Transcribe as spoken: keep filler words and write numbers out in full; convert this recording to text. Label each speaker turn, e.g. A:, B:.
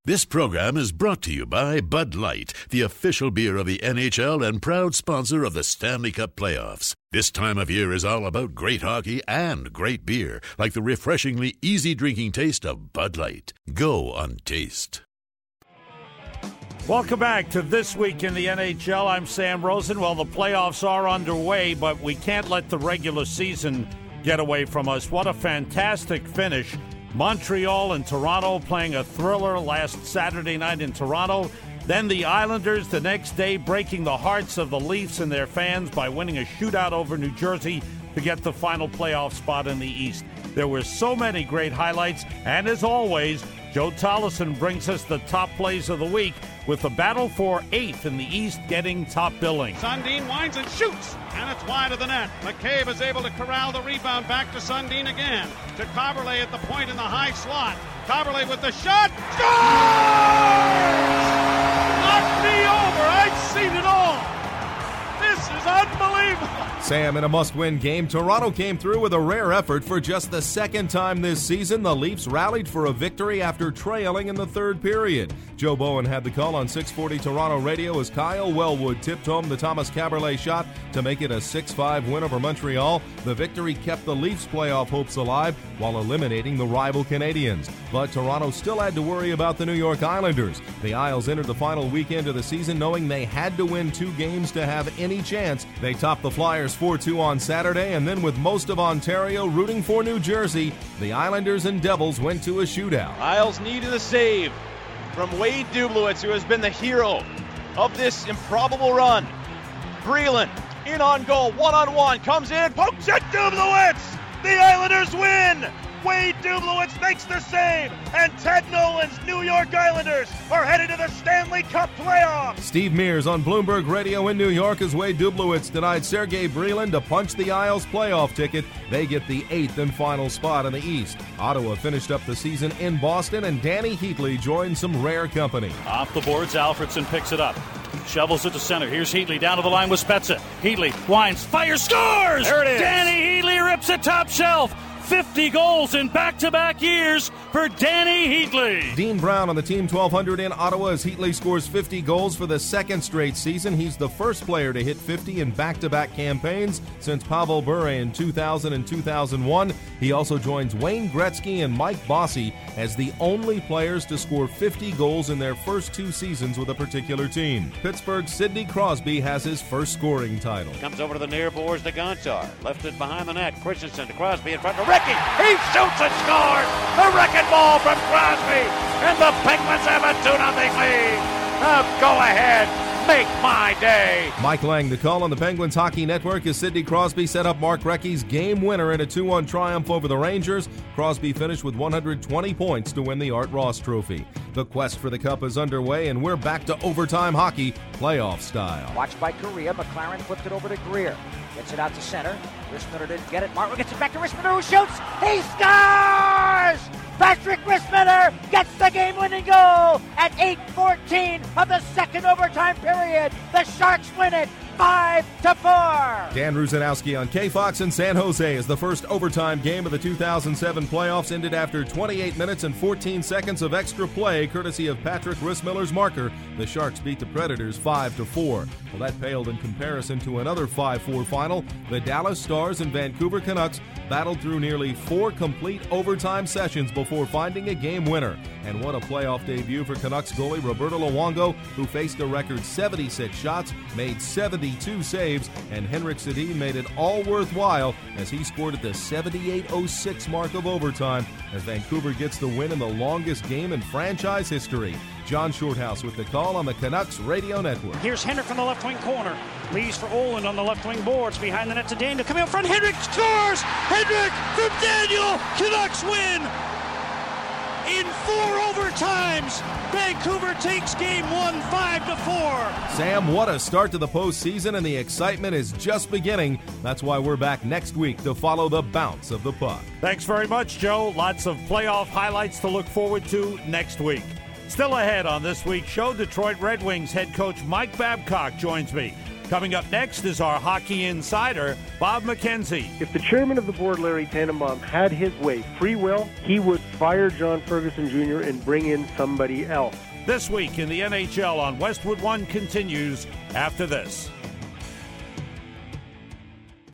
A: This program is brought to you by Bud Light, the official beer of the N H L and proud sponsor of the Stanley Cup playoffs. This time of year is all about great hockey and great beer, like the refreshingly easy-drinking taste of Bud Light. Go on taste.
B: Welcome back to This Week in the N H L. I'm Sam Rosen. Well, the playoffs are underway, but we can't let the regular season get away from us. What a fantastic finish. Montreal and Toronto playing a thriller last Saturday night in Toronto. Then the Islanders the next day breaking the hearts of the Leafs and their fans by winning a shootout over New Jersey to get the final playoff spot in the East. There were so many great highlights, and as always, Joe Tollison brings us the top plays of the week with the battle for eighth in the East getting top billing.
C: Sundin winds and shoots, and it's wide of the net. McCabe is able to corral the rebound back to Sundin again. To Coberley at the point in the high slot. Coberley with the shot. Scores! Knocked me over. I've seen it all. This is unbelievable.
D: Sam, in a must-win game, Toronto came through with a rare effort. For just the second time this season, the Leafs rallied for a victory after trailing in the third period. Joe Bowen had the call on six forty Toronto radio as Kyle Wellwood tipped home the Thomas Caberlet shot to make it a six five win over Montreal. The victory kept the Leafs' playoff hopes alive while eliminating the rival Canadiens. But Toronto still had to worry about the New York Islanders. The Isles entered the final weekend of the season knowing they had to win two games to have any chance. They topped the Flyers four two on Saturday, and then with most of Ontario rooting for New Jersey, the Islanders and Devils went to a shootout.
E: Isles needed a save from Wade Dublowitz, who has been the hero of this improbable run. Breland in on goal, one-on-one, comes in, pokes at Dublowitz! The Islanders win! Wade Dublowitz makes the save, and Ted Nolan's New York Islanders are headed to the Stanley Cup playoffs.
D: Steve Mears on Bloomberg Radio in New York as Wade Dublowitz denied Sergei Breland to punch the Isles playoff ticket. They get the eighth and final spot in the East. Ottawa finished up the season in Boston, and Danny Heatley joined some rare company.
F: Off the boards, Alfredson picks it up. Shovels it to center. Here's Heatley down to the line with Spezza. Heatley winds, fires, scores!
E: There it is.
F: Danny Heatley rips it top shelf. fifty goals in back-to-back years for Danny Heatley.
D: Dean Brown on the Team twelve hundred in Ottawa as Heatley scores fifty goals for the second straight season. He's the first player to hit fifty in back-to-back campaigns since Pavel Bure in two thousand and two thousand one. He also joins Wayne Gretzky and Mike Bossy as the only players to score fifty goals in their first two seasons with a particular team. Pittsburgh's Sidney Crosby has his first scoring title.
G: Comes over to the near boards to Gonchar. Left it behind the net. Christensen to Crosby in front of Ricky. He shoots and scores! A wrecking ball from Crosby! And the Penguins have a two nothing lead! Now go ahead! Make my day!
D: Mike Lang, the call on the Penguins Hockey Network as Sidney Crosby set up Mark Recchi's game winner in a two one triumph over the Rangers. Crosby finished with one hundred twenty points to win the Art Ross Trophy. The quest for the Cup is underway, and we're back to overtime hockey, playoff style.
H: Watched by Correa. McLaren flipped it over to Greer. Gets it out to center. Rissmitter didn't get it. Martin gets it back to Rissmitter, who shoots. He scores! Patrick Rissmitter gets the game-winning goal at eight fourteen of the second overtime period. The Sharks win it five to four.
D: Dan Rusanowski on K-Fox in San Jose as the first overtime game of the two thousand seven playoffs ended after twenty-eight minutes and fourteen seconds of extra play, courtesy of Patrick Rissmiller's marker. The Sharks beat the Predators five to four. Well, that paled in comparison to another five four final. The Dallas Stars and Vancouver Canucks battled through nearly four complete overtime sessions before finding a game winner. And what a playoff debut for Canucks goalie Roberto Luongo, who faced a record seventy-six shots, made seventy-two saves, and Henrik Sedin made it all worthwhile as he scored at the seventy-eight oh six mark of overtime as Vancouver gets the win in the longest game in franchise history. John Shorthouse with the call on the Canucks Radio Network.
I: Here's Henrik from the left wing corner. Leaves for Oland on the left wing boards. Behind the net to Daniel. Coming up front. Henrik scores! Henrik from Daniel! Canucks win! In four overtimes, Vancouver takes game one, five to four.
D: Sam, what a start to the postseason, and the excitement is just beginning. That's why we're back next week to follow the bounce of the puck.
B: Thanks very much, Joe. Lots of playoff highlights to look forward to next week. Still ahead on this week's show, Detroit Red Wings head coach Mike Babcock joins me. Coming up next is our hockey insider, Bob McKenzie.
J: If the chairman of the board, Larry Tannenbaum, had his way, free will, he would fire John Ferguson Junior and bring in somebody else.
B: This week in the N H L on Westwood One continues after this.